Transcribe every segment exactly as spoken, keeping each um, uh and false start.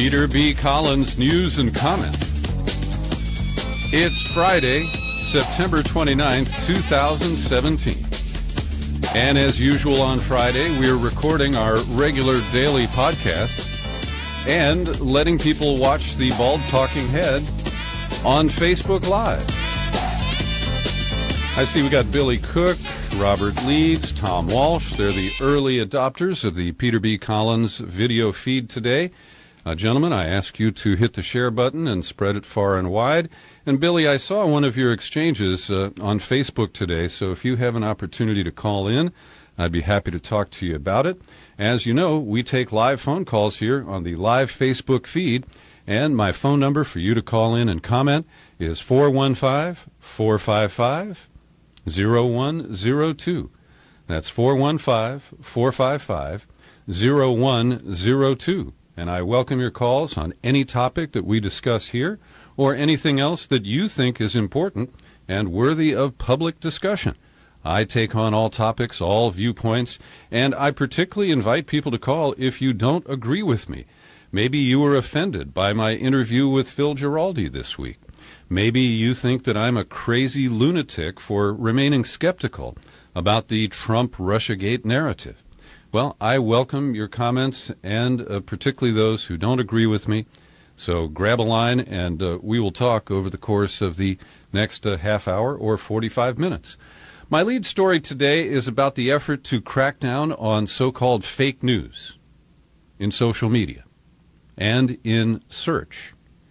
Peter B. Collins News and Comment. It's Friday, September twenty-ninth, two thousand seventeen. And as usual on Friday, we're recording our regular daily podcast and letting people watch the Bald Talking Head on Facebook Live. I see we got Billy Cook, Robert Leeds, Tom Walsh. They're the early adopters of the Peter B. Collins video feed today. Uh, gentlemen, I ask you to hit the share button and spread it far and wide. And Billy, I saw one of your exchanges uh, on Facebook today, so if you have an opportunity to call in, I'd be happy to talk to you about it. As you know, we take live phone calls here on the live Facebook feed, and my phone number for you to call in and comment is four one five, four five five, zero one zero two. That's four one five, four five five, zero one zero two. And I welcome your calls on any topic that we discuss here or anything else that you think is important and worthy of public discussion. I take on all topics, all viewpoints, and I particularly invite people to call if you don't agree with me. Maybe you were offended by my interview with Phil Giraldi this week. Maybe you think that I'm a crazy lunatic for remaining skeptical about the Trump-Russiagate narrative. Well, I welcome your comments, and uh, particularly those who don't agree with me. So grab a line, and uh, we will talk over the course of the next uh, half hour or forty-five minutes. My lead story today is about the effort to crack down on so-called fake news in social media and in search.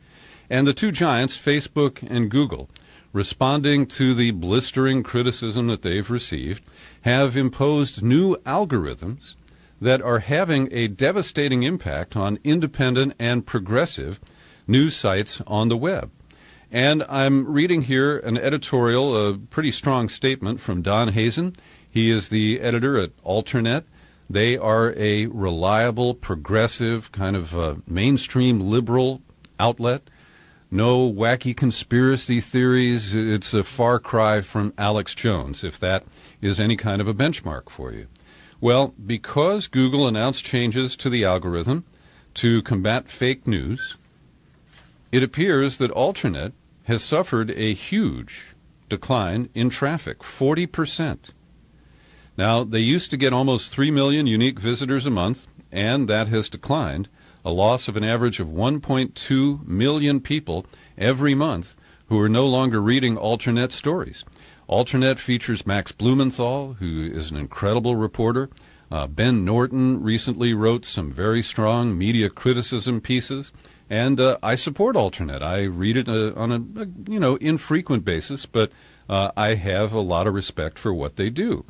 And the two giants, Facebook and Google, responding to the blistering criticism that they've received, have imposed new algorithms that are having a devastating impact on independent and progressive news sites on the web. And I'm reading here an editorial, a pretty strong statement from Don Hazen. He is the editor at Alternet. They are a reliable, progressive, kind of uh, mainstream liberal outlet. No wacky conspiracy theories. It's a far cry from Alex Jones, if that is any kind of a benchmark for you. Well, because Google announced changes to the algorithm to combat fake news, it appears that Alternet has suffered a huge decline in traffic, forty percent. Now, they used to get almost three million unique visitors a month, and that has declined, a loss of an average of one point two million people every month who are no longer reading Alternet stories. Alternet features Max Blumenthal, who is an incredible reporter. Uh, Ben Norton recently wrote some very strong media criticism pieces, and uh, I support Alternet. I read it uh, on a, a you know infrequent basis, but uh, I have a lot of respect for what they do.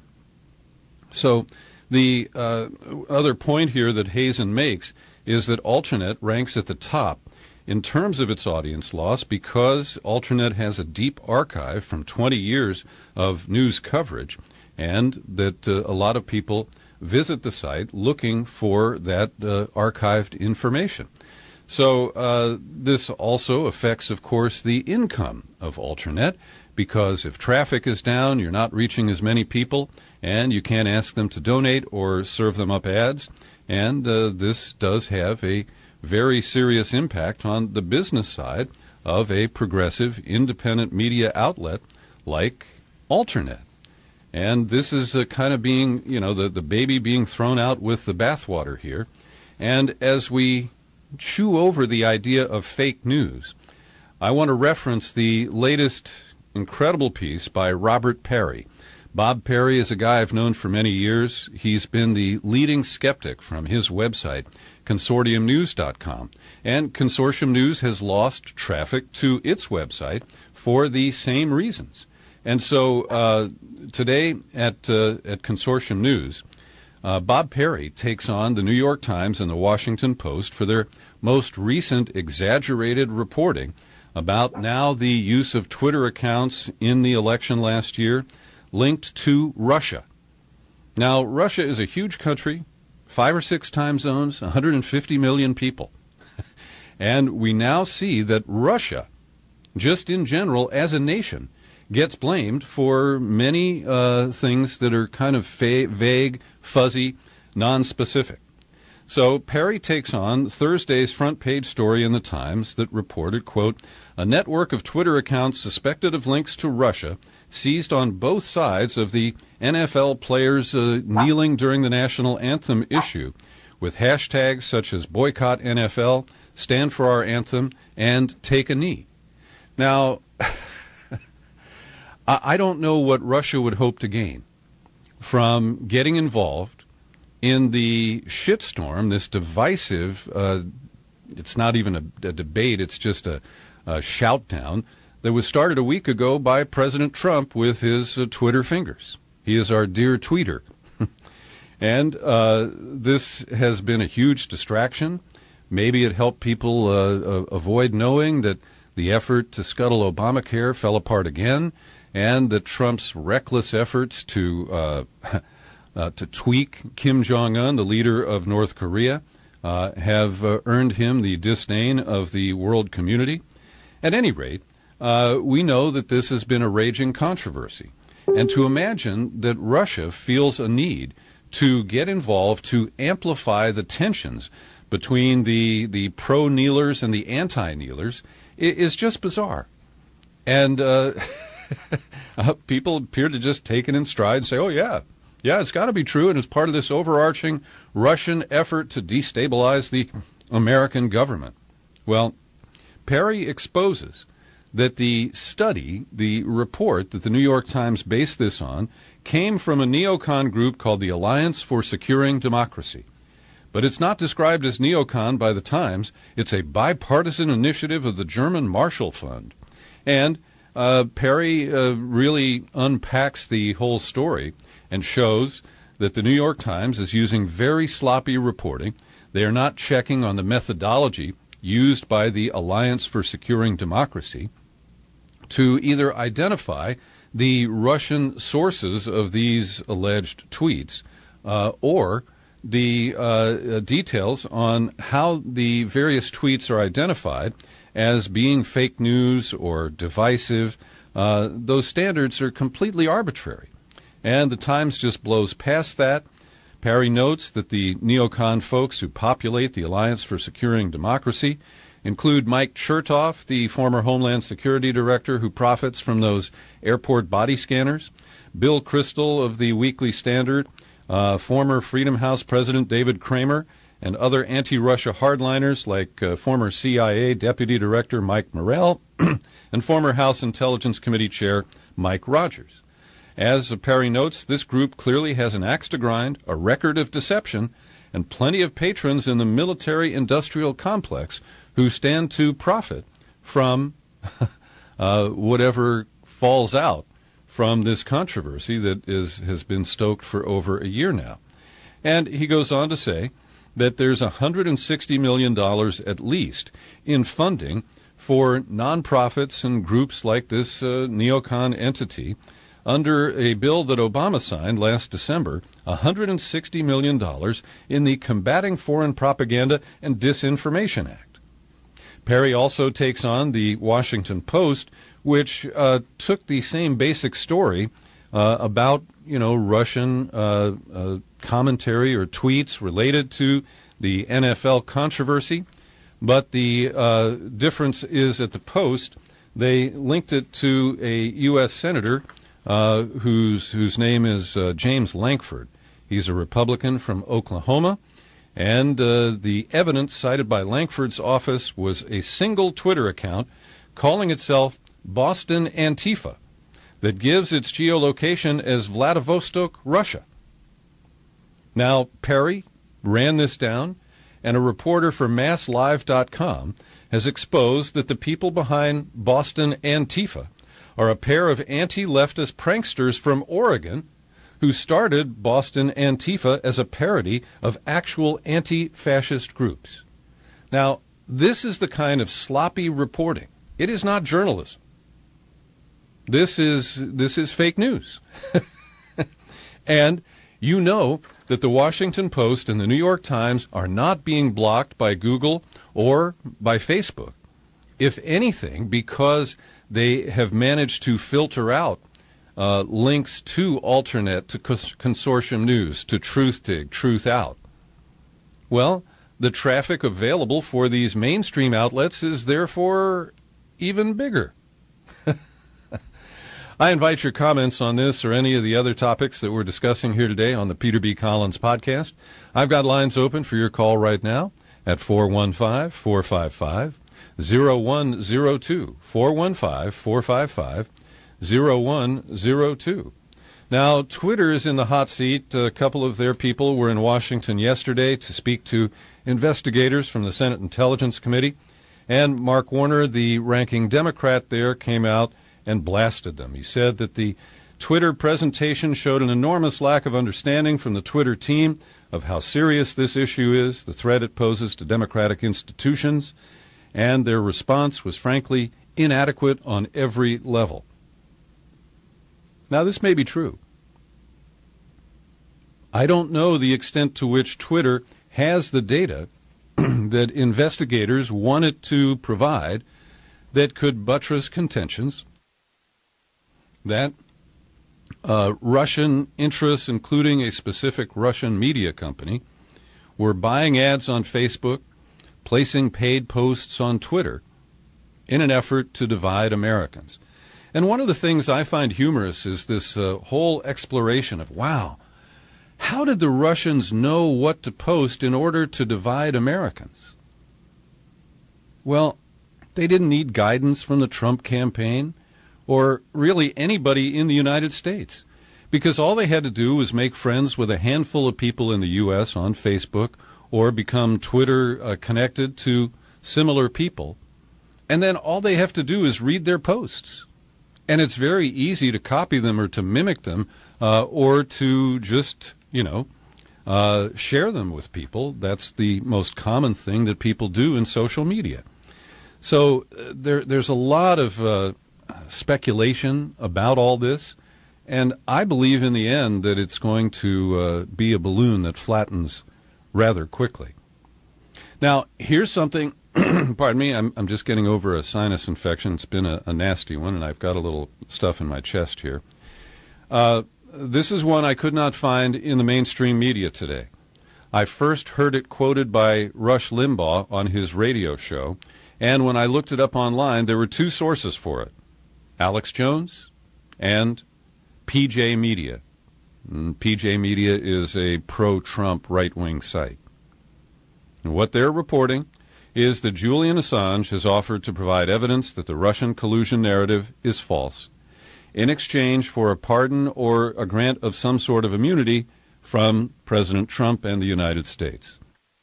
So the uh, other point here that Hazen makes is that Alternet ranks at the top in terms of its audience loss because Alternet has a deep archive from twenty years of news coverage, and that uh, a lot of people visit the site looking for that uh, archived information. So uh, this also affects, of course, the income of Alternet, because if traffic is down, you're not reaching as many people, and you can't ask them to donate or serve them up ads, and uh, this does have a very serious impact on the business side of a progressive independent media outlet like Alternet. And this is a kind of being, you know, the, the baby being thrown out with the bathwater here. And as we chew over the idea of fake news, I want to reference the latest incredible piece by Robert Perry. Bob Perry is a guy I've known for many years. He's been the leading skeptic from his website, consortium news dot com. And Consortium News has lost traffic to its website for the same reasons. And so uh, today at uh, at Consortium News, uh, Bob Perry takes on the New York Times and the Washington Post for their most recent exaggerated reporting about now the use of Twitter accounts in the election last year linked to Russia. Now, Russia is a huge country, five or six time zones, one hundred fifty million people. And we now see that Russia, just in general as a nation, gets blamed for many uh, things that are kind of fa- vague, fuzzy, non-specific. So Perry takes on Thursday's front page story in the Times that reported, quote, a network of Twitter accounts suspected of links to Russia seized on both sides of the N F L players uh, kneeling during the national anthem issue, with hashtags such as boycott N F L, stand for our anthem, and take a knee. Now, I don't know what Russia would hope to gain from getting involved in the shitstorm, this divisive, uh, it's not even a, a debate, it's just a, a shout-down that was started a week ago by President Trump with his uh, Twitter fingers. He is our dear tweeter. And uh, this has been a huge distraction. Maybe it helped people uh, uh, avoid knowing that the effort to scuttle Obamacare fell apart again, and that Trump's reckless efforts to uh, uh, to tweak Kim Jong-un, the leader of North Korea, uh, have uh, earned him the disdain of the world community. At any rate, uh, we know that this has been a raging controversy. And to imagine that Russia feels a need to get involved to amplify the tensions between the, the pro-kneelers and the anti-kneelers is just bizarre. And uh, uh, people appear to just take it in stride and say, oh, yeah, yeah, it's got to be true, and it's part of this overarching Russian effort to destabilize the American government. Well, Perry exposes that the study, the report that the New York Times based this on, came from a neocon group called the Alliance for Securing Democracy. But it's not described as neocon by the Times. It's a bipartisan initiative of the German Marshall Fund. And uh, Perry uh, really unpacks the whole story and shows that the New York Times is using very sloppy reporting. They are not checking on the methodology used by the Alliance for Securing Democracy to either identify the Russian sources of these alleged tweets uh, or the uh, details on how the various tweets are identified as being fake news or divisive. Uh, those standards are completely arbitrary. And the Times just blows past that. Perry notes that the neocon folks who populate the Alliance for Securing Democracy include Mike Chertoff, the former Homeland Security Director who profits from those airport body scanners, Bill Kristol of the Weekly Standard, uh, former Freedom House President David Kramer, and other anti-Russia hardliners like uh, former C I A Deputy Director Mike Morrell and former House Intelligence Committee Chair Mike Rogers. As Perry notes, this group clearly has an axe to grind, a record of deception, and plenty of patrons in the military-industrial complex who stand to profit from uh, whatever falls out from this controversy that is has been stoked for over a year now. And he goes on to say that there's one hundred sixty million dollars at least in funding for nonprofits and groups like this uh, neocon entity under a bill that Obama signed last December, one hundred sixty million dollars in the Combating Foreign Propaganda and Disinformation Act. Perry also takes on the Washington Post, which uh, took the same basic story uh, about, you know, Russian uh, uh, commentary or tweets related to the N F L controversy. But the uh, difference is at the Post, they linked it to a U S senator uh, whose whose name is uh, James Lankford. He's a Republican from Oklahoma. And uh, the evidence cited by Lankford's office was a single Twitter account calling itself Boston Antifa that gives its geolocation as Vladivostok, Russia. Now, Perry ran this down, and a reporter for Mass Live dot com has exposed that the people behind Boston Antifa are a pair of anti-leftist pranksters from Oregon who started Boston Antifa as a parody of actual anti-fascist groups. Now, this is the kind of sloppy reporting. It is not journalism. This is this is fake news. And you know that the Washington Post and the New York Times are not being blocked by Google or by Facebook. If anything, because they have managed to filter out uh, links to Alternet, to Consortium News, to TruthDig, Truth Out. Well, the traffic available for these mainstream outlets is therefore even bigger. I invite your comments on this or any of the other topics that we're discussing here today on the Peter B. Collins podcast. I've got lines open for your call right now at four one five, four five five, zero one zero two, four one five, four five five, zero one zero two. Now, Twitter is in the hot seat. A couple of their people were in Washington yesterday to speak to investigators from the Senate Intelligence Committee, and Mark Warner, the ranking Democrat there, came out and blasted them. He said that the Twitter presentation showed an enormous lack of understanding from the Twitter team of how serious this issue is, the threat it poses to democratic institutions, and their response was frankly inadequate on every level. Now, this may be true. I don't know the extent to which Twitter has the data that investigators want it to provide that could buttress contentions that uh, Russian interests, including a specific Russian media company, were buying ads on Facebook, placing paid posts on Twitter in an effort to divide Americans. And one of the things I find humorous is this uh, whole exploration of, wow, how did the Russians know what to post in order to divide Americans? Well, they didn't need guidance from the Trump campaign or really anybody in the United States, because all they had to do was make friends with a handful of people in the U S on Facebook or become Twitter uh, connected to similar people, and then all they have to do is read their posts. And it's very easy to copy them or to mimic them uh, or to just, you know, uh, share them with people. That's the most common thing that people do in social media. So uh, there, there's a lot of uh, speculation about all this, and I believe in the end that it's going to uh, be a balloon that flattens rather quickly. Now, here's something, pardon me, I'm, I'm just getting over a sinus infection. It's been a, a nasty one, and I've got a little stuff in my chest here. Uh, this is one I could not find in the mainstream media today. I first heard it quoted by Rush Limbaugh on his radio show, and when I looked it up online, there were two sources for it. Alex Jones and P J Media. And P J Media is a pro-Trump right-wing site. And what they're reporting is that Julian Assange has offered to provide evidence that the Russian collusion narrative is false in exchange for a pardon or a grant of some sort of immunity from President Trump and the United States.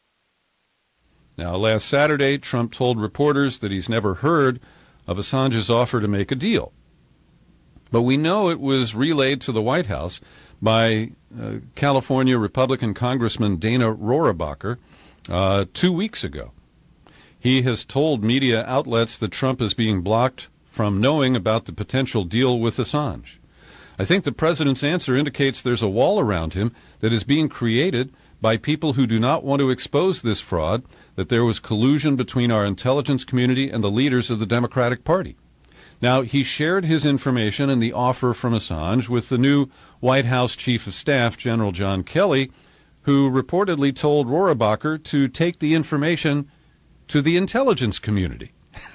Now, last Saturday, Trump told reporters that he's never heard of Assange's offer to make a deal. But we know it was relayed to the White House by uh, California Republican Congressman Dana Rohrabacher uh, two weeks ago. He has told media outlets that Trump is being blocked from knowing about the potential deal with Assange. I think the president's answer indicates there's a wall around him that is being created by people who do not want to expose this fraud, that there was collusion between our intelligence community and the leaders of the Democratic Party. Now, he shared his information and the offer from Assange with the new White House Chief of Staff, General John Kelly, who reportedly told Rohrabacher to take the information to the intelligence community.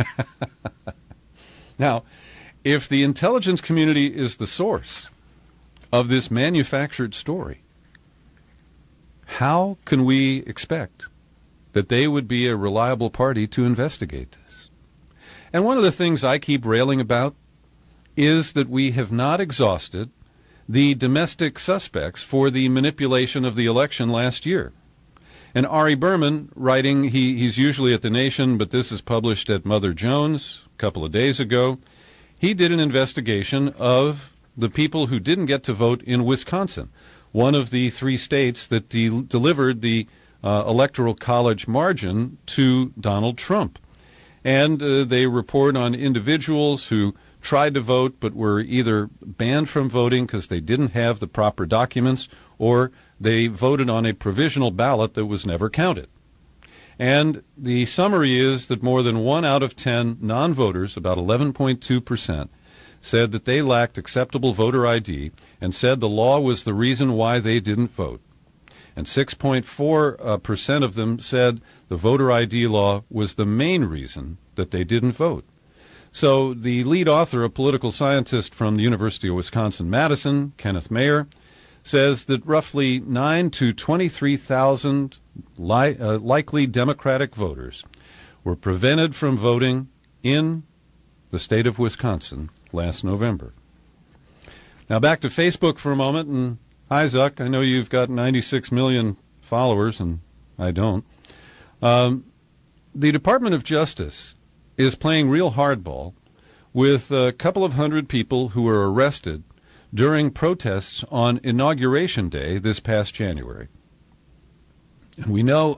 Now, if the intelligence community is the source of this manufactured story, how can we expect that they would be a reliable party to investigate this? And one of the things I keep railing about is that we have not exhausted the domestic suspects for the manipulation of the election last year. And Ari Berman, writing, he, he's usually at The Nation, but this is published at Mother Jones a couple of days ago, he did an investigation of the people who didn't get to vote in Wisconsin, one of the three states that de- delivered the uh, Electoral College margin to Donald Trump. And uh, they report on individuals who tried to vote but were either banned from voting because they didn't have the proper documents, or they voted on a provisional ballot that was never counted. And the summary is that more than one out of ten non-voters, about eleven point two percent, said that they lacked acceptable voter I D and said the law was the reason why they didn't vote. And six point four percent of them said the voter I D law was the main reason that they didn't vote. So the lead author, a political scientist from the University of Wisconsin-Madison, Kenneth Mayer, says that roughly nine to twenty-three thousand li- uh, likely Democratic voters were prevented from voting in the state of Wisconsin last November. Now back to Facebook for a moment, and Isaac, I know you've got ninety-six million followers, and I don't. Um, the Department of Justice is playing real hardball with a couple of hundred people who were arrested during protests on Inauguration Day this past January. And we know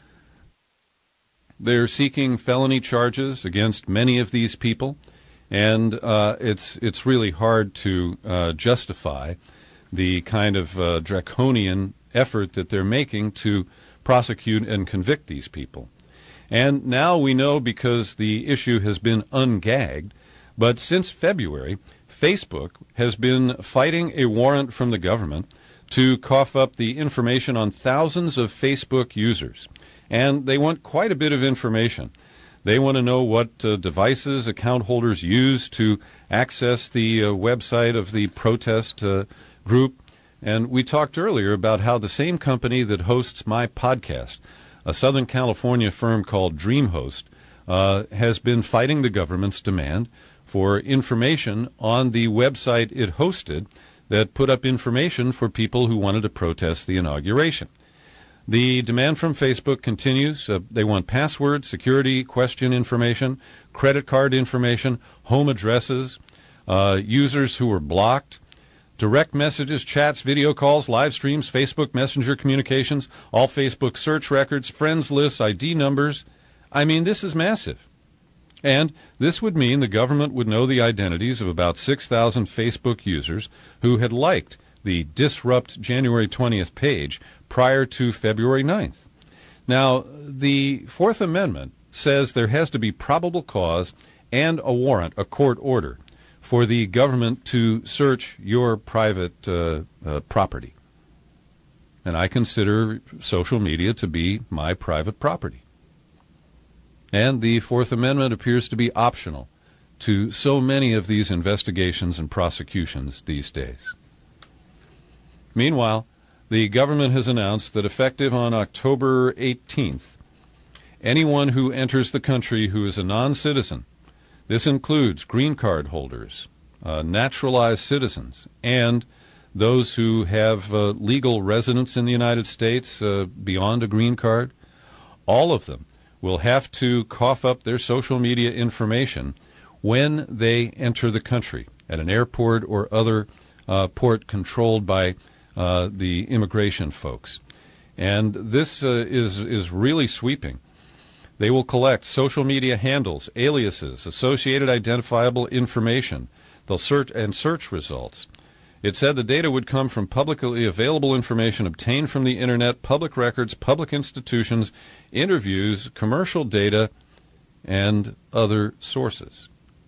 they're seeking felony charges against many of these people, and uh, it's it's really hard to uh, justify the kind of uh, draconian effort that they're making to prosecute and convict these people. And now we know, because the issue has been ungagged, but since February, Facebook has been fighting a warrant from the government to cough up the information on thousands of Facebook users. And they want quite a bit of information. They want to know what uh, devices account holders use to access the uh, website of the protest uh, group. And we talked earlier about how the same company that hosts my podcast, a Southern California firm called DreamHost, uh, has been fighting the government's demand for information on the website it hosted that put up information for people who wanted to protest the inauguration. The demand from Facebook continues. Uh, they want password, security, question information, credit card information, home addresses, uh, users who were blocked, direct messages, chats, video calls, live streams, Facebook Messenger communications, all Facebook search records, friends lists, I D numbers. I mean, this is massive. And this would mean the government would know the identities of about six thousand Facebook users who had liked the Disrupt January twentieth page prior to February ninth. Now, the Fourth Amendment says there has to be probable cause and a warrant, a court order, for the government to search your private uh, uh, property. And I consider social media to be my private property. And the Fourth Amendment appears to be optional to so many of these investigations and prosecutions these days. Meanwhile, the government has announced that effective on October eighteenth, anyone who enters the country who is a non-citizen, this includes green card holders, uh, naturalized citizens, and those who have uh, legal residence in the United States uh, beyond a green card, all of them will have to cough up their social media information when they enter the country at an airport or other uh, port controlled by uh, the immigration folks. And this uh, is, is really sweeping. They will collect social media handles, aliases, associated identifiable information. They'll search and search results. It said the data would come from publicly available information obtained from the Internet, public records, public institutions, interviews, commercial data, and other sources.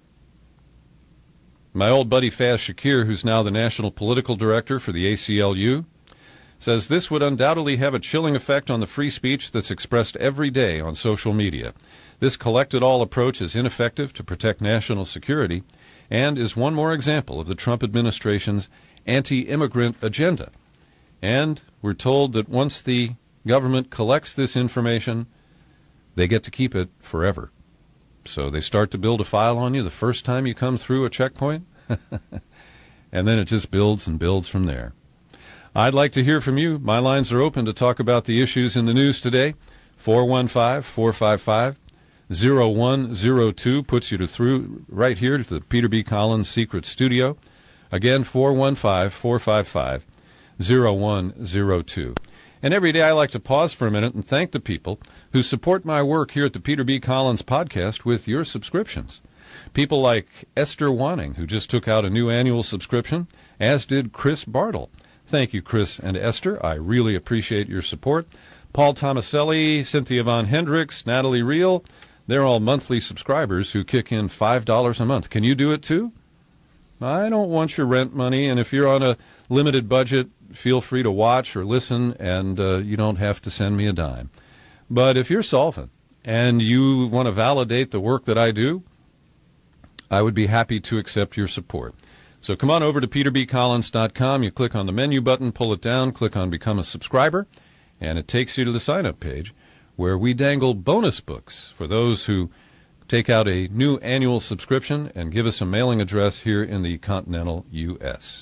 My old buddy Faz Shakir, who's now the national political director for the A C L U, says this would undoubtedly have a chilling effect on the free speech that's expressed every day on social media. This collect-it-all approach is ineffective to protect national security and is one more example of the Trump administration's anti-immigrant agenda. And we're told that once the government collects this information, they get to keep it forever. So they start to build a file on you the first time you come through a checkpoint, and then it just builds and builds from there. I'd like to hear from you. My lines are open to talk about the issues in the news today. four one five, four five five, zero one zero two puts you to through right here to the Peter B. Collins Secret Studio. Again, four one five, four five five, zero one zero two. And every day I like to pause for a minute and thank the people who support my work here at the Peter B. Collins Podcast with your subscriptions. People like Esther Wanning, who just took out a new annual subscription, as did Chris Bartle. Thank you, Chris and Esther. I really appreciate your support. Paul Tomaselli, Cynthia Von Hendricks, Natalie Reel, they're all monthly subscribers who kick in five dollars a month. Can you do it too? I don't want your rent money, and if you're on a limited budget, feel free to watch or listen, and uh, you don't have to send me a dime. But if you're solvent and you want to validate the work that I do, I would be happy to accept your support. So come on over to peter b collins dot com. You click on the menu button, pull it down, click on Become a Subscriber, and it takes you to the sign-up page where we dangle bonus books for those who take out a new annual subscription and give us a mailing address here in the continental U S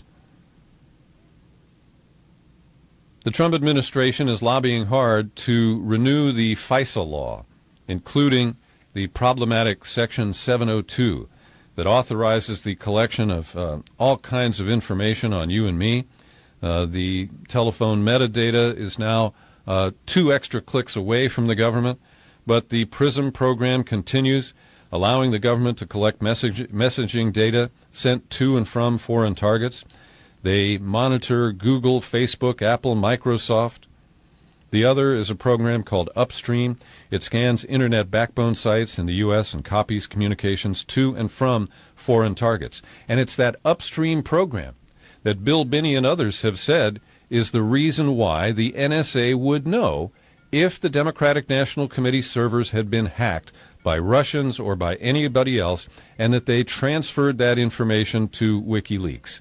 The Trump administration is lobbying hard to renew the FISA law, including the problematic Section seven oh two that authorizes the collection of uh, all kinds of information on you and me. Uh, the telephone metadata is now uh, two extra clicks away from the government, but the PRISM program continues, allowing the government to collect message, messaging data sent to and from foreign targets. They monitor Google, Facebook, Apple, Microsoft. The other is a program called Upstream. It scans Internet backbone sites in the U S and copies communications to and from foreign targets. And it's that Upstream program that Bill Binney and others have said is the reason why the N S A would know if the Democratic National Committee servers had been hacked by Russians or by anybody else, and that they transferred that information to WikiLeaks.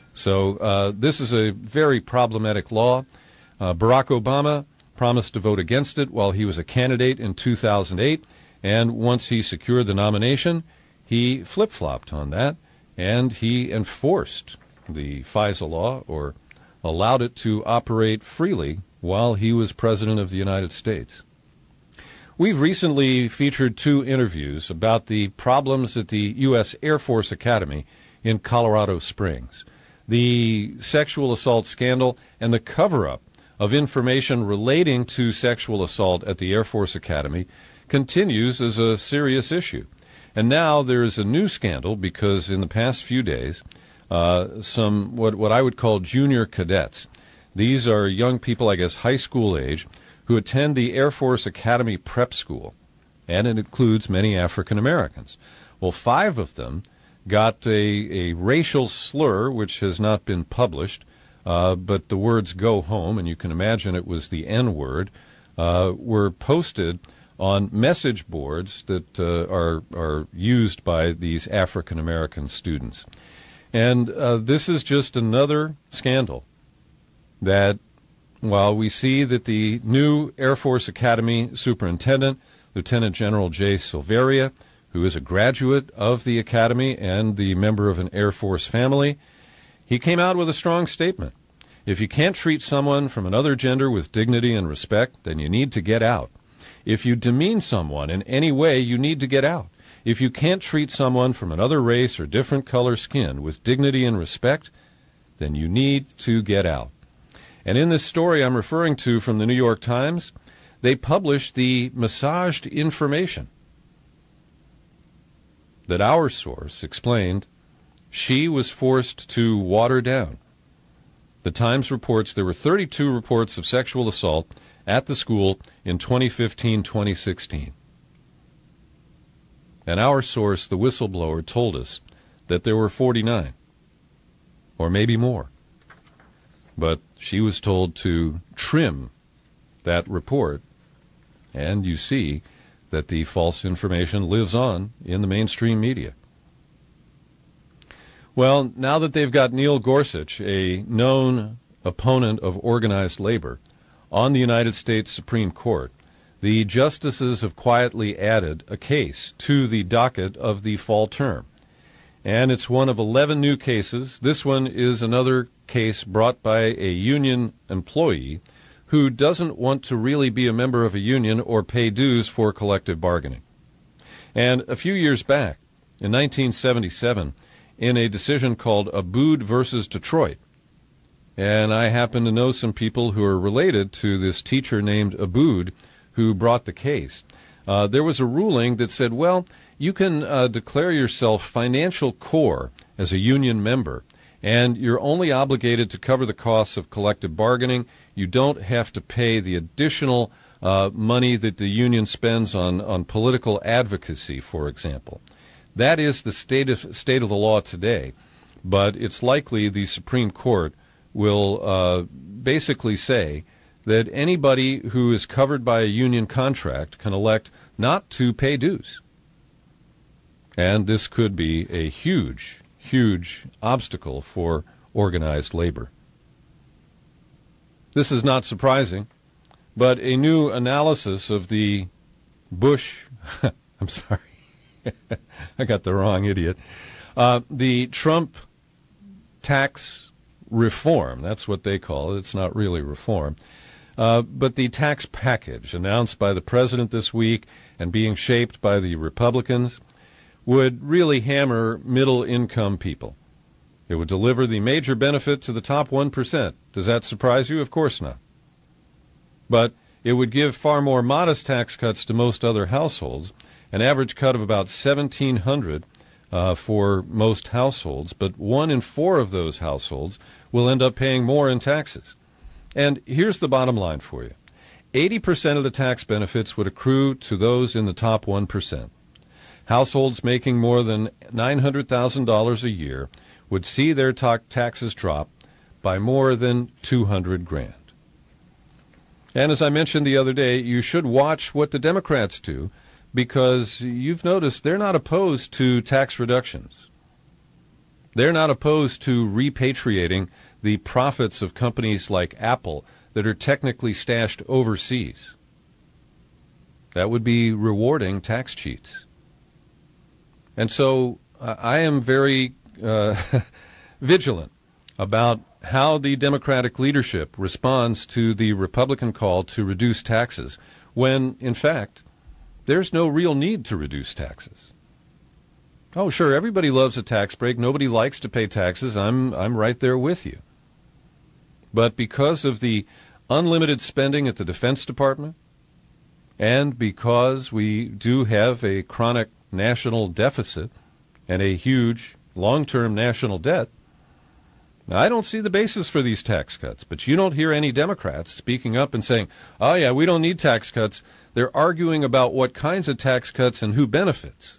So uh, this is a very problematic law. Uh, Barack Obama promised to vote against it while he was a candidate in two thousand eight, and once he secured the nomination, he flip-flopped on that, and he enforced the FISA law, or allowed it to operate freely while he was President of the United States. We've recently featured two interviews about the problems at the U S Air Force Academy in Colorado Springs, the sexual assault scandal, and the cover-up of information relating to sexual assault at the Air Force Academy continues as a serious issue. And now there is a new scandal because in the past few days, uh, some what, what I would call junior cadets, these are young people, I guess high school age, who attend the Air Force Academy Prep School, and it includes many African Americans. Well, five of them got a, a racial slur, which has not been published, uh, but the words "go home," and you can imagine it was the N-word, uh, were posted on message boards that uh, are, are used by these African American students. And uh, this is just another scandal that, while we see that the new Air Force Academy superintendent, Lieutenant General Jay Silveria, who is a graduate of the Academy and the member of an Air Force family, he came out with a strong statement. If you can't treat someone from another gender with dignity and respect, then you need to get out. If you demean someone in any way, you need to get out. If you can't treat someone from another race or different color skin with dignity and respect, then you need to get out. And in this story I'm referring to from the New York Times, they published the massaged information that our source explained she was forced to water down. The Times reports there were thirty-two reports of sexual assault at the school in twenty fifteen twenty sixteen. And our source, the whistleblower, told us that there were forty-nine, or maybe more. But she was told to trim that report, and you see that the false information lives on in the mainstream media. Well, now that they've got Neil Gorsuch, a known opponent of organized labor, on the United States Supreme Court, the justices have quietly added a case to the docket of the fall term. And it's one of eleven new cases. This one is another case brought by a union employee who doesn't want to really be a member of a union or pay dues for collective bargaining. And a few years back, in nineteen seventy-seven, in a decision called Abood versus Detroit, and I happen to know some people who are related to this teacher named Abood who brought the case, uh, there was a ruling that said, well, you can uh, declare yourself financial core as a union member, and you're only obligated to cover the costs of collective bargaining. You don't have to pay the additional uh, money that the union spends on, on political advocacy, for example. That is the state of, state of the law today, but it's likely the Supreme Court will uh, basically say that anybody who is covered by a union contract can elect not to pay dues. And this could be a huge, huge obstacle for organized labor. This is not surprising, but a new analysis of the Bush, I'm sorry, I got the wrong idiot, uh, the Trump tax reform, that's what they call it, it's not really reform, uh, but the tax package announced by the president this week and being shaped by the Republicans would really hammer middle-income people. It would deliver the major benefit to the top one percent. Does that surprise you? Of course not. But it would give far more modest tax cuts to most other households, an average cut of about seventeen hundred dollars uh, for most households, but one in four of those households will end up paying more in taxes. And here's the bottom line for you. eighty percent of the tax benefits would accrue to those in the top one percent. Households making more than nine hundred thousand dollars a year would see their ta- taxes drop by more than two hundred grand. And as I mentioned the other day, you should watch what the Democrats do, because you've noticed they're not opposed to tax reductions. They're not opposed to repatriating the profits of companies like Apple that are technically stashed overseas. That would be rewarding tax cheats. And so uh, I am very uh, vigilant about how the Democratic leadership responds to the Republican call to reduce taxes, when, in fact, there's no real need to reduce taxes. Oh, sure, everybody loves a tax break. Nobody likes to pay taxes. I'm, I'm right there with you. But because of the unlimited spending at the Defense Department, and because we do have a chronic national deficit and a huge long-term national debt, I don't see the basis for these tax cuts. But you don't hear any Democrats speaking up and saying, oh, yeah, we don't need tax cuts. They're arguing about what kinds of tax cuts and who benefits.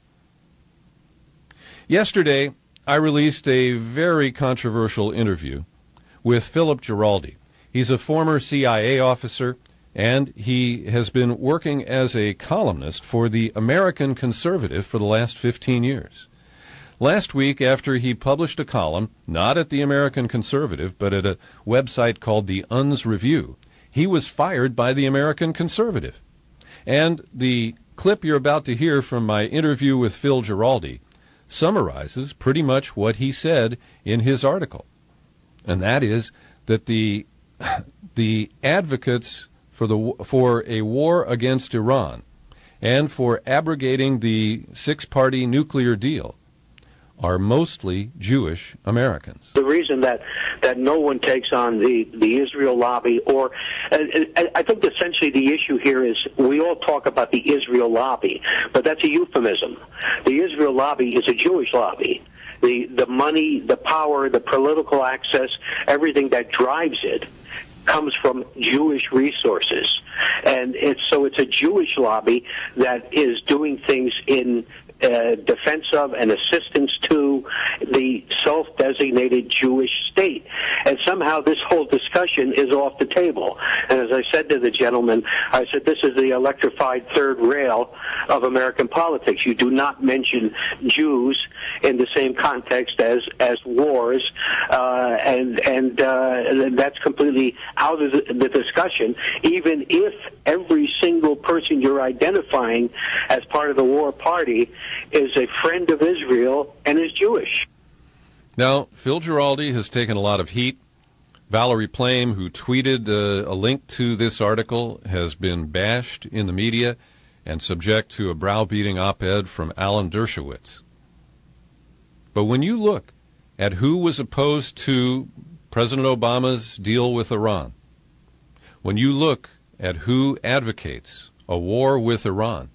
Yesterday, I released a very controversial interview with Philip Giraldi. He's a former C I A officer, and he has been working as a columnist for the American Conservative for the last fifteen years. Last week, after he published a column, not at the American Conservative, but at a website called the U N S Review, he was fired by the American Conservative. And the clip you're about to hear from my interview with Phil Giraldi summarizes pretty much what he said in his article. And that is that the the advocates for the for a war against Iran and for abrogating the six-party nuclear deal are mostly Jewish Americans. The reason that, that no one takes on the, the Israel lobby, or uh, I think essentially the issue here is we all talk about the Israel lobby, but that's a euphemism. The Israel lobby is a Jewish lobby. The, the money, the power, the political access, everything that drives it comes from Jewish resources. And it's, so it's a Jewish lobby that is doing things in Uh, defense of and assistance to the self-designated Jewish state. And somehow this whole discussion is off the table. And as I said to the gentleman, I said, this is the electrified third rail of American politics. You do not mention Jews in the same context as, as wars, uh, and, and, uh, that's completely out of the, the discussion, even if every single person you're identifying as part of the war party is a friend of Israel and is Jewish. Now, Phil Giraldi has taken a lot of heat. Valerie Plame, who tweeted uh, a link to this article, has been bashed in the media and subject to a browbeating op-ed from Alan Dershowitz. But when you look at who was opposed to President Obama's deal with Iran, when you look at who advocates a war with Iran,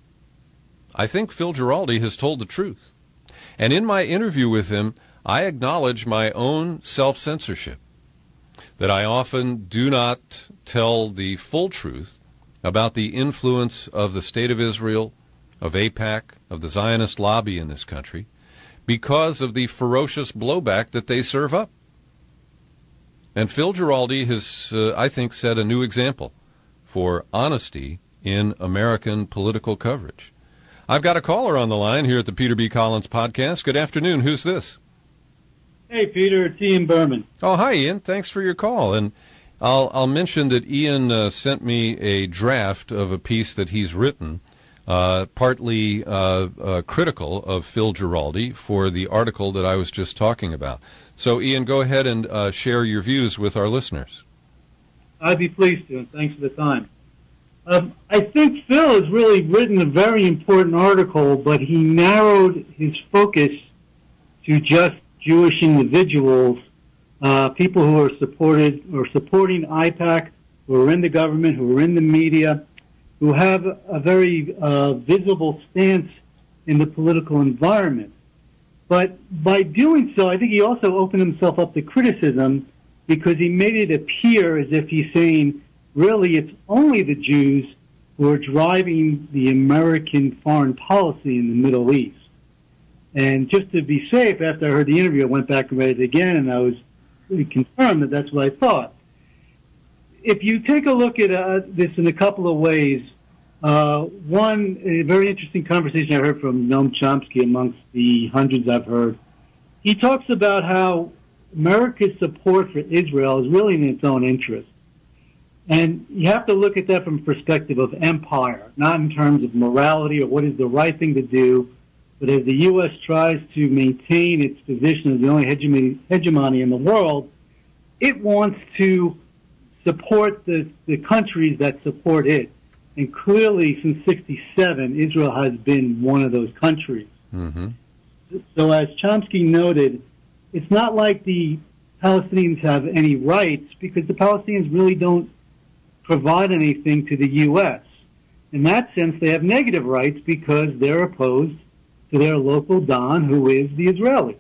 I think Phil Giraldi has told the truth. And in my interview with him, I acknowledge my own self-censorship, that I often do not tell the full truth about the influence of the State of Israel, of AIPAC, of the Zionist lobby in this country, because of the ferocious blowback that they serve up. And Phil Giraldi has, uh, I think, set a new example for honesty in American political coverage. I've got a caller on the line here at the Peter B. Collins Podcast. Good afternoon. Who's this? Hey, Peter. It's Ian Berman. Oh, hi, Ian. Thanks for your call. And I'll, I'll mention that Ian uh, sent me a draft of a piece that he's written, uh, partly uh, uh, critical of Phil Giraldi for the article that I was just talking about. So, Ian, go ahead and uh, share your views with our listeners. I'd be pleased to, and thanks for the time. Um, I think Phil has really written a very important article, but he narrowed his focus to just Jewish individuals, uh, people who are supported or supporting AIPAC, who are in the government, who are in the media, who have a very uh, visible stance in the political environment. But by doing so, I think he also opened himself up to criticism because he made it appear as if he's saying, really, it's only the Jews who are driving the American foreign policy in the Middle East. And just to be safe, after I heard the interview, I went back and read it again, and I was really confirmed that that's what I thought. If you take a look at uh, this in a couple of ways, uh, one, a very interesting conversation I heard from Noam Chomsky amongst the hundreds I've heard. He talks about how America's support for Israel is really in its own interest. And you have to look at that from the perspective of empire, not in terms of morality or what is the right thing to do, but as the U S tries to maintain its position as the only hegemony, hegemony in the world, it wants to support the, the countries that support it. And clearly, since sixty-seven, Israel has been one of those countries. Mm-hmm. So as Chomsky noted, it's not like the Palestinians have any rights because the Palestinians really don't provide anything to the U S. In that sense, they have negative rights because they're opposed to their local Don, who is the Israelis.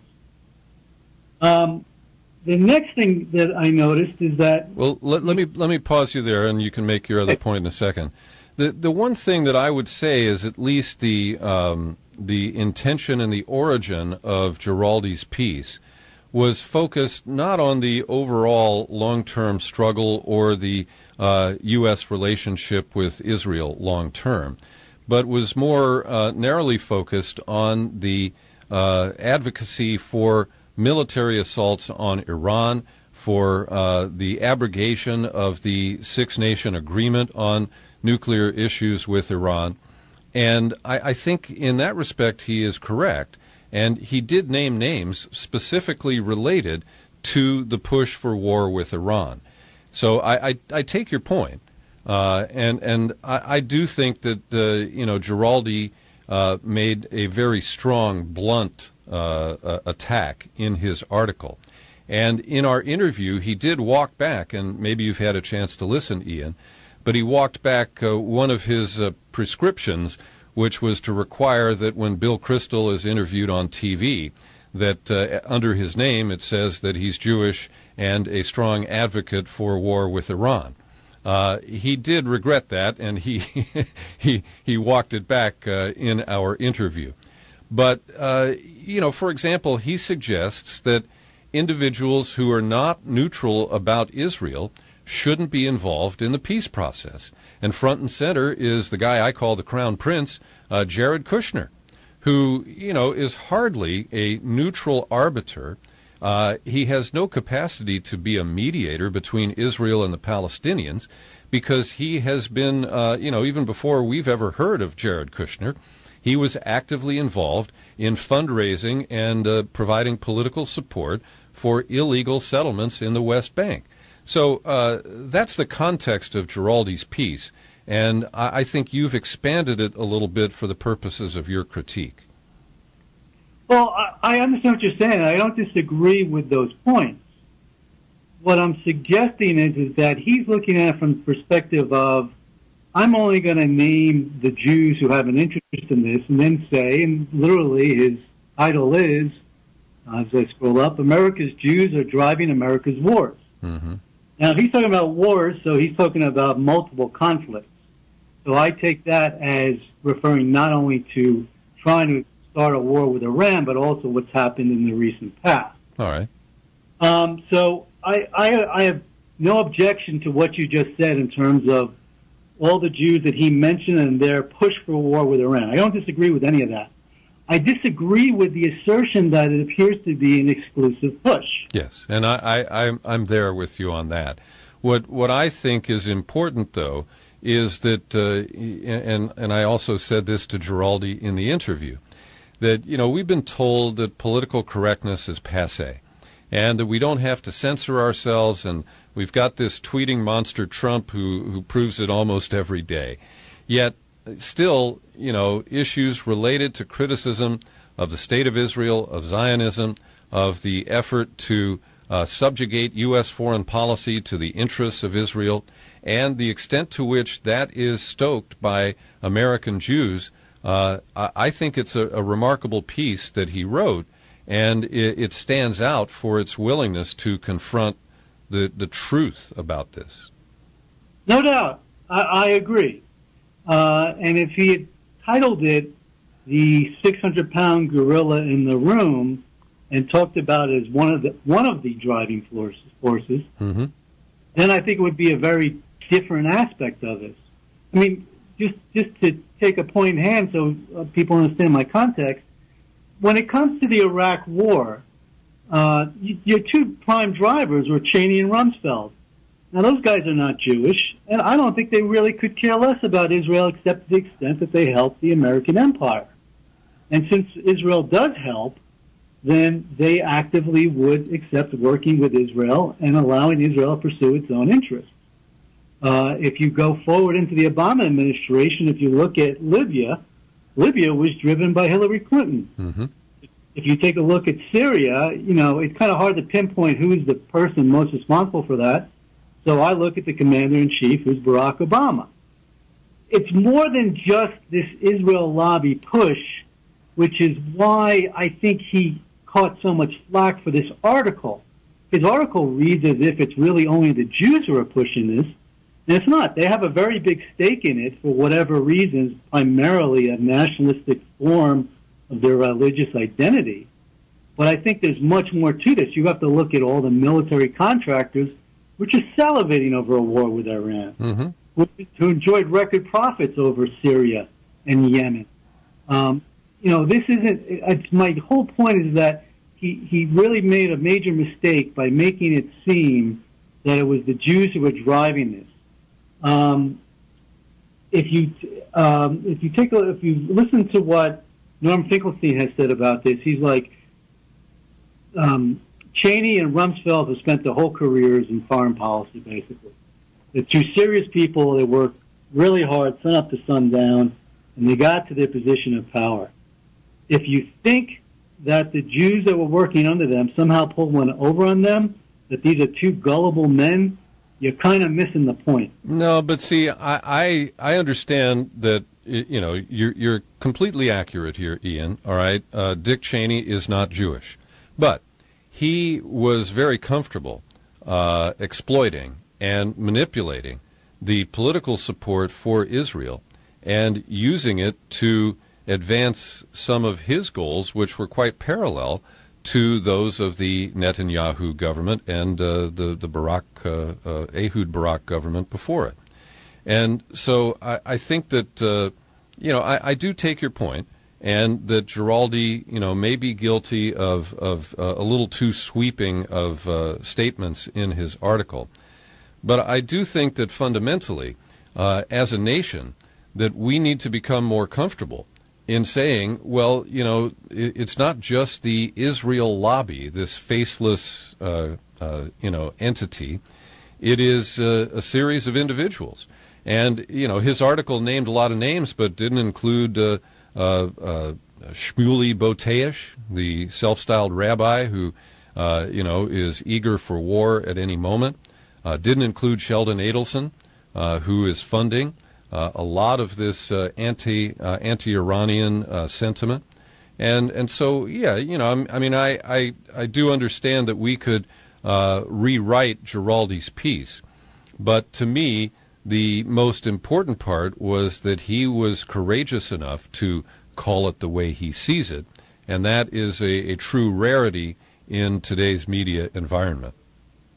Um, the next thing that I noticed is that... Well, let, let me let me pause you there, and you can make your other point in a second. The the one thing that I would say is at least the um, the intention and the origin of Giraldi's piece was focused not on the overall long-term struggle or the uh, U S relationship with Israel long-term, but was more uh, narrowly focused on the uh, advocacy for military assaults on Iran, for uh, the abrogation of the Six-Nation Agreement on nuclear issues with Iran. And I, I think in that respect he is correct. And he did name names specifically related to the push for war with Iran. So I, I, I take your point. Uh, and and I, I do think that, uh, you know, Giraldi uh, made a very strong, blunt uh, uh, attack in his article. And in our interview, he did walk back, and maybe you've had a chance to listen, Ian, but he walked back uh, one of his uh, prescriptions, which was to require that when Bill Kristol is interviewed on T V, that uh, under his name it says that he's Jewish and a strong advocate for war with Iran. Uh, he did regret that, and he he he walked it back uh, in our interview. But, uh, you know, for example, he suggests that individuals who are not neutral about Israel shouldn't be involved in the peace process. And front and center is the guy I call the Crown Prince, uh, Jared Kushner, who, you know, is hardly a neutral arbiter. Uh, he has no capacity to be a mediator between Israel and the Palestinians because he has been, uh, you know, even before we've ever heard of Jared Kushner, he was actively involved in fundraising and uh, providing political support for illegal settlements in the West Bank. So uh, that's the context of Giraldi's piece, and I, I think you've expanded it a little bit for the purposes of your critique. Well, I, I understand what you're saying. I don't disagree with those points. What I'm suggesting is, is that he's looking at it from the perspective of, I'm only going to name the Jews who have an interest in this, and then say, and literally his title is, uh, as I scroll up, America's Jews are driving America's wars. Mm-hmm. Now, he's talking about wars, so he's talking about multiple conflicts. So I take that as referring not only to trying to start a war with Iran, but also what's happened in the recent past. All right. Um, so I, I, I have no objection to what you just said in terms of all the Jews that he mentioned and their push for war with Iran. I don't disagree with any of that. I disagree with the assertion that it appears to be an exclusive push. Yes, and I, I, I'm, I'm there with you on that. What what I think is important, though, is that, uh, and and I also said this to Giraldi in the interview, that, you know, we've been told that political correctness is passé, and that we don't have to censor ourselves, and we've got this tweeting monster Trump who, who proves it almost every day. Yet, still, you know, issues related to criticism of the State of Israel, of Zionism, of the effort to uh, subjugate U S foreign policy to the interests of Israel, and the extent to which that is stoked by American Jews, uh, I think it's a, a remarkable piece that he wrote, and it, it stands out for its willingness to confront the, the truth about this. No doubt. I, I agree. Uh, and if he had titled it "The six hundred pound Gorilla in the Room" and talked about it as one of the one of the driving forces, forces mm-hmm. then I think it would be a very different aspect of this. I mean, just just to take a point in hand so uh, people understand my context, when it comes to the Iraq War, uh, y- your two prime drivers were Cheney and Rumsfeld. Now, those guys are not Jewish, and I don't think they really could care less about Israel except to the extent that they help the American empire. And since Israel does help, then they actively would accept working with Israel and allowing Israel to pursue its own interests. Uh, if you go forward into the Obama administration, if you look at Libya, Libya was driven by Hillary Clinton. Mm-hmm. If you take a look at Syria, you know, it's kind of hard to pinpoint who's the person most responsible for that. So I look at the commander-in-chief, who's Barack Obama. It's more than just this Israel lobby push, which is why I think he caught so much flack for this article. His article reads as if it's really only the Jews who are pushing this, and it's not. They have a very big stake in it for whatever reasons, primarily a nationalistic form of their religious identity. But I think there's much more to this. You have to look at all the military contractors which are salivating over a war with Iran, mm-hmm. who enjoyed record profits over Syria and Yemen. Um, you know, this isn't, it's, my whole point is that he, he really made a major mistake by making it seem that it was the Jews who were driving this. Um, if you um, if you take a, if you listen to what Norm Finkelstein has said about this, he's like, um, Cheney and Rumsfeld have spent their whole careers in foreign policy, basically. They're two serious people. They work really hard, sun up to sundown, and they got to their position of power. If you think that the Jews that were working under them somehow pulled one over on them, that these are two gullible men, you're kind of missing the point. No, but see, I I, I understand that, you know, you're, you're completely accurate here, Ian, all right? Uh, Dick Cheney is not Jewish. But he was very comfortable uh, exploiting and manipulating the political support for Israel and using it to advance some of his goals, which were quite parallel to those of the Netanyahu government and uh, the, the Barak, uh, uh, Ehud Barak government before it. And so I, I think that, uh, you know, I, I do take your point, and that Giraldi, you know, may be guilty of, of uh, a little too sweeping of uh, statements in his article. But I do think that fundamentally, uh, as a nation, that we need to become more comfortable in saying, well, you know, it, it's not just the Israel lobby, this faceless, uh, uh, you know, entity. It is uh, a series of individuals. And, you know, his article named a lot of names, but didn't include uh, uh, uh, Shmuley Boteach, the self-styled rabbi who, uh, you know, is eager for war at any moment. Uh, didn't include Sheldon Adelson, uh, who is funding uh, a lot of this uh, anti uh, anti-Iranian uh, sentiment, and and so yeah, you know, I'm, I mean, I, I I do understand that we could uh, rewrite Giraldi's piece, but to me, the most important part was that he was courageous enough to call it the way he sees it, and that is a, a true rarity in today's media environment.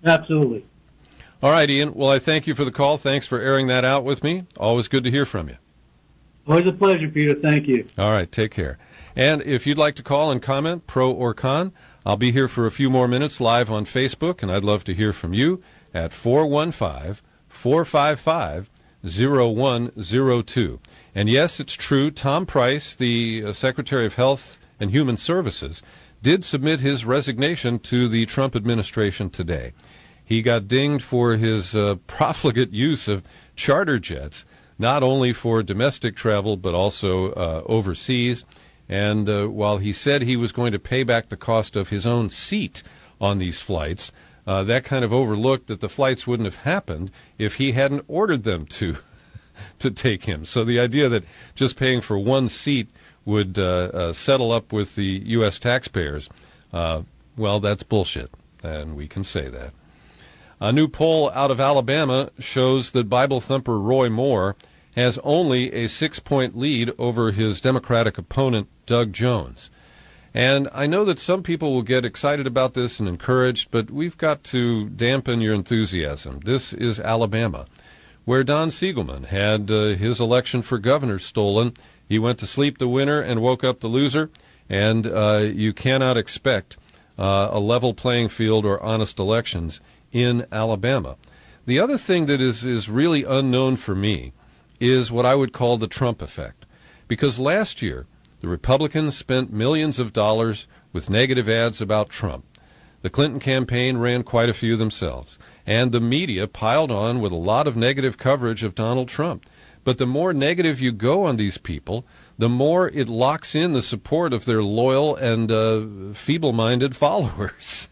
Absolutely. All right, Ian. Well, I thank you for the call. Thanks for airing that out with me. Always good to hear from you. Always a pleasure, Peter. Thank you. All right, take care. And if you'd like to call and comment, pro or con, I'll be here for a few more minutes live on Facebook, and I'd love to hear from you at four one five, four five five, zero one zero two. And yes, it's true, Tom Price, the uh, Secretary of Health and Human Services, did submit his resignation to the Trump administration today. He got dinged for his uh, profligate use of charter jets, not only for domestic travel but also uh, overseas. And uh, while he said he was going to pay back the cost of his own seat on these flights, uh, that kind of overlooked that the flights wouldn't have happened if he hadn't ordered them to to take him. So the idea that just paying for one seat would uh, uh, settle up with the U S taxpayers, uh, well, that's bullshit, and we can say that. A new poll out of Alabama shows that Bible thumper Roy Moore has only a six-point lead over his Democratic opponent, Doug Jones. And I know that some people will get excited about this and encouraged, but we've got to dampen your enthusiasm. This is Alabama, where Don Siegelman had uh, his election for governor stolen. He went to sleep the winner and woke up the loser, and uh, you cannot expect uh, a level playing field or honest elections in Alabama. The other thing that is, is really unknown for me is what I would call the Trump effect. Because last year, the Republicans spent millions of dollars with negative ads about Trump. The Clinton campaign ran quite a few themselves, and the media piled on with a lot of negative coverage of Donald Trump. But the more negative you go on these people, the more it locks in the support of their loyal and uh, feeble-minded followers.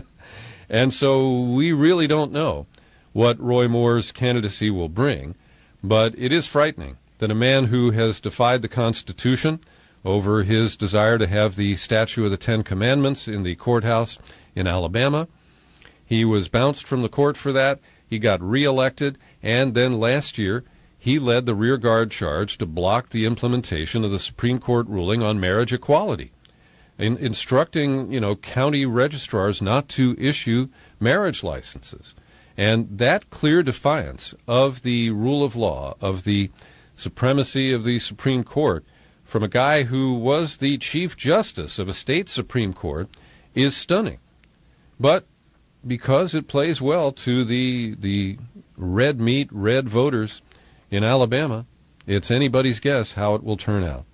And so we really don't know what Roy Moore's candidacy will bring, but it is frightening that a man who has defied the Constitution over his desire to have the statue of the Ten Commandments in the courthouse in Alabama, he was bounced from the court for that, he got reelected, and then last year he led the rearguard charge to block the implementation of the Supreme Court ruling on marriage equality, in instructing, you know, county registrars not to issue marriage licenses. And that clear defiance of the rule of law, of the supremacy of the Supreme Court, from a guy who was the Chief Justice of a state Supreme Court, is stunning. But because it plays well to the the red meat, red voters in Alabama, it's anybody's guess how it will turn out.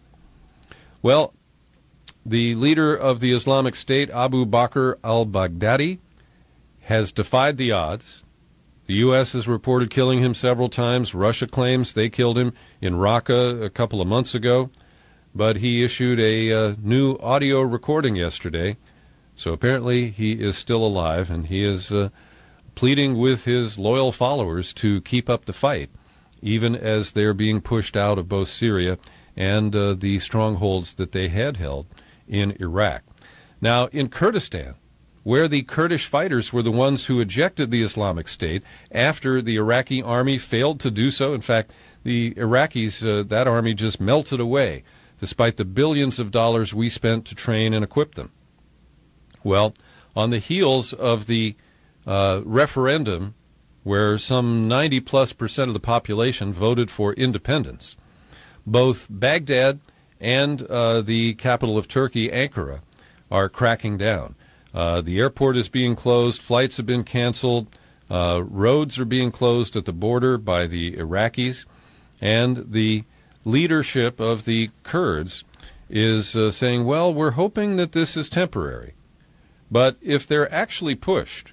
Well, the leader of the Islamic State, Abu Bakr al-Baghdadi, has defied the odds. The U S has reported killing him several times. Russia claims they killed him in Raqqa a couple of months ago. But he issued a uh, new audio recording yesterday. So apparently he is still alive, and he is uh, pleading with his loyal followers to keep up the fight, even as they're being pushed out of both Syria and uh, the strongholds that they had held in Iraq. Now, in Kurdistan, where the Kurdish fighters were the ones who ejected the Islamic State after the Iraqi army failed to do so. In fact, the Iraqis, uh, that army just melted away, despite the billions of dollars we spent to train and equip them. Well, on the heels of the uh, referendum, where some ninety plus percent of the population voted for independence, both Baghdad and uh, the capital of Turkey, Ankara, are cracking down. Uh, the airport is being closed, flights have been canceled, uh, roads are being closed at the border by the Iraqis, and the leadership of the Kurds is uh, saying, well, we're hoping that this is temporary. But if they're actually pushed,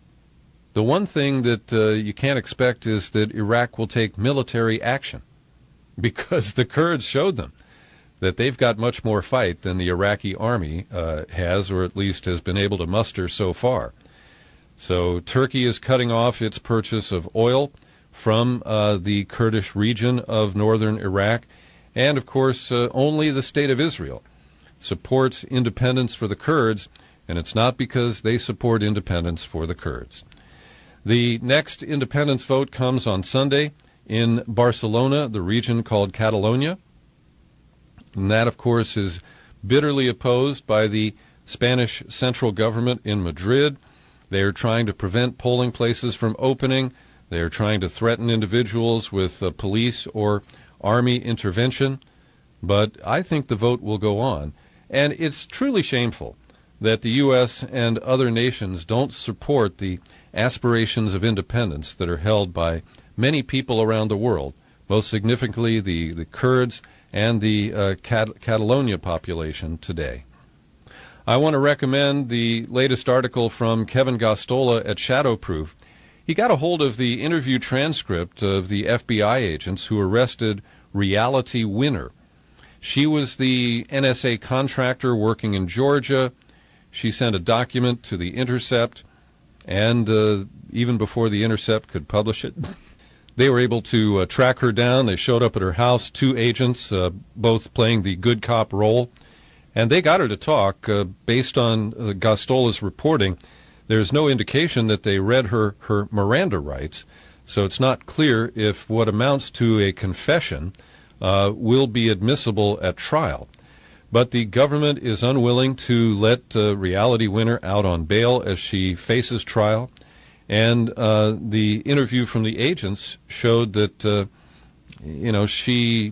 the one thing that uh, you can't expect is that Iraq will take military action, because the Kurds showed them that they've got much more fight than the Iraqi army uh, has, or at least has been able to muster so far. So Turkey is cutting off its purchase of oil from uh, the Kurdish region of northern Iraq, and of course uh, only the State of Israel supports independence for the Kurds, and it's not because they support independence for the Kurds. The next independence vote comes on Sunday in Barcelona, the region called Catalonia. And that, of course, is bitterly opposed by the Spanish central government in Madrid. They are trying to prevent polling places from opening. They are trying to threaten individuals with uh, police or army intervention. But I think the vote will go on. And it's truly shameful that the U S and other nations don't support the aspirations of independence that are held by many people around the world, most significantly the, the Kurds and the uh, Cat- Catalonia population today. I want to recommend the latest article from Kevin Gosztola at Shadowproof. He got a hold of the interview transcript of the F B I agents who arrested Reality Winner. She was the N S A contractor working in Georgia. She sent a document to The Intercept, and uh, even before The Intercept could publish it, they were able to uh, track her down. They showed up at her house, two agents, uh, both playing the good cop role, and they got her to talk. Uh, based on uh, Gostola's reporting, there's no indication that they read her, her Miranda rights, so it's not clear if what amounts to a confession uh, will be admissible at trial. But the government is unwilling to let uh, Reality Winner out on bail as she faces trial. And uh, the interview from the agents showed that, uh, you know, she,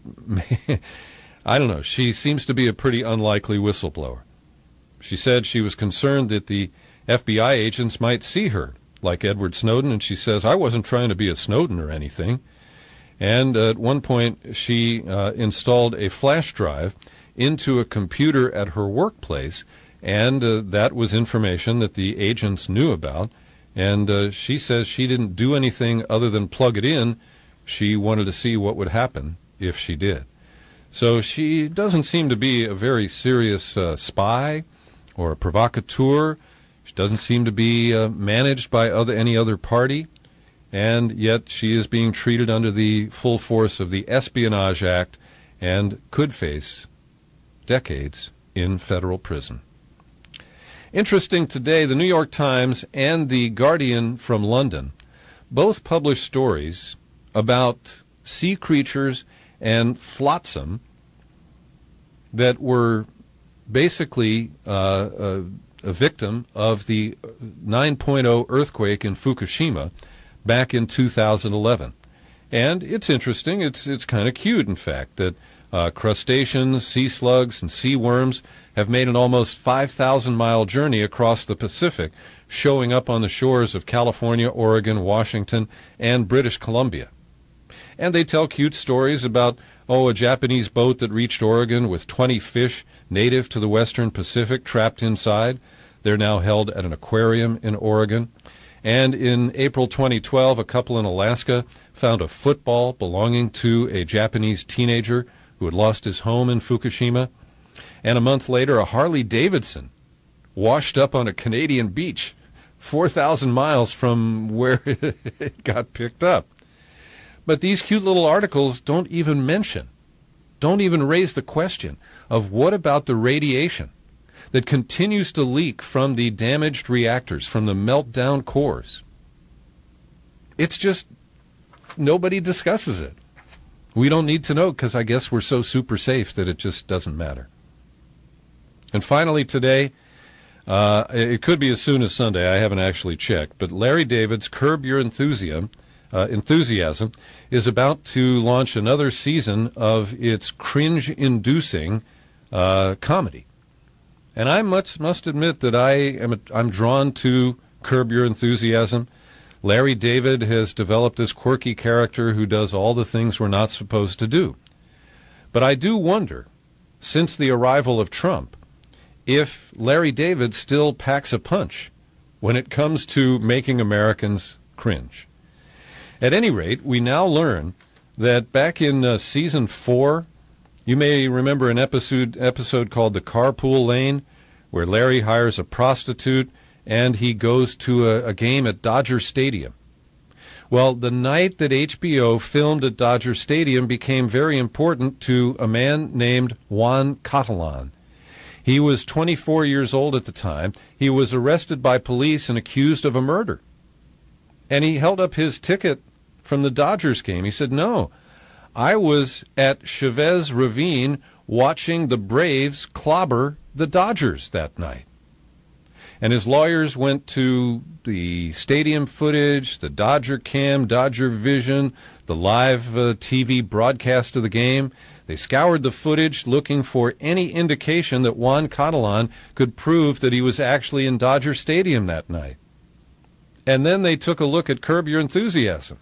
I don't know, she seems to be a pretty unlikely whistleblower. She said she was concerned that the F B I agents might see her, like Edward Snowden, and she says, I wasn't trying to be a Snowden or anything. And at one point, she uh, installed a flash drive into a computer at her workplace, and uh, that was information that the agents knew about. And uh, she says she didn't do anything other than plug it in. She wanted to see what would happen if she did. So she doesn't seem to be a very serious uh, spy or a provocateur. She doesn't seem to be uh, managed by other, any other party. And yet she is being treated under the full force of the Espionage Act and could face decades in federal prison. Interesting today, the New York Times and the Guardian from London both published stories about sea creatures and flotsam that were basically uh, a, a victim of the nine point oh earthquake in Fukushima back in two thousand eleven. And it's interesting, it's, it's kind of cute, in fact, that Uh, crustaceans, sea slugs, and sea worms have made an almost five thousand mile journey across the Pacific, showing up on the shores of California, Oregon, Washington, and British Columbia. And they tell cute stories about, oh, a Japanese boat that reached Oregon with twenty fish native to the western Pacific trapped inside. They're now held at an aquarium in Oregon. And in April twenty twelve, a couple in Alaska found a football belonging to a Japanese teenager who had lost his home in Fukushima. And a month later, a Harley Davidson washed up on a Canadian beach four thousand miles from where it got picked up. But these cute little articles don't even mention, don't even raise the question of what about the radiation that continues to leak from the damaged reactors, from the meltdown cores. It's just, nobody discusses it. We don't need to know because I guess we're so super safe that it just doesn't matter. And finally today, uh, it could be as soon as Sunday, I haven't actually checked, but Larry David's Curb Your Enthusiasm, uh, Enthusiasm is about to launch another season of its cringe-inducing uh, comedy. And I must, must admit that I am a, I'm drawn to Curb Your Enthusiasm. Larry David has developed this quirky character who does all the things we're not supposed to do. But I do wonder, since the arrival of Trump, if Larry David still packs a punch when it comes to making Americans cringe. At any rate, we now learn that back in uh, season four, you may remember an episode, episode called The Carpool Lane, where Larry hires a prostitute and he goes to a, a game at Dodger Stadium. Well, the night that H B O filmed at Dodger Stadium became very important to a man named Juan Catalan. He was twenty-four years old at the time. He was arrested by police and accused of a murder. And he held up his ticket from the Dodgers game. He said, no, I was at Chavez Ravine watching the Braves clobber the Dodgers that night. And his lawyers went to the stadium footage, the Dodger Cam, Dodger Vision, the live uh, T V broadcast of the game. They scoured the footage looking for any indication that Juan Catalan could prove that he was actually in Dodger Stadium that night. And then they took a look at Curb Your Enthusiasm.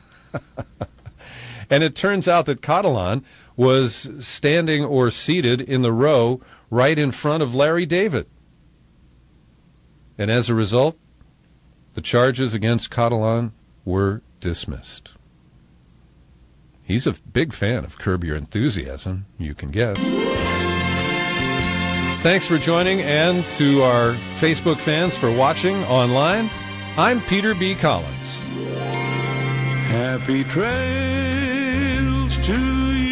And it turns out that Catalan was standing or seated in the row right in front of Larry David. And as a result, the charges against Catalan were dismissed. He's a big fan of Curb Your Enthusiasm, you can guess. Thanks for joining, and to our Facebook fans for watching online. I'm Peter B. Collins. Happy trails to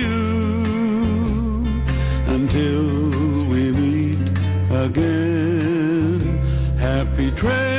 you until we meet again. Happy trails.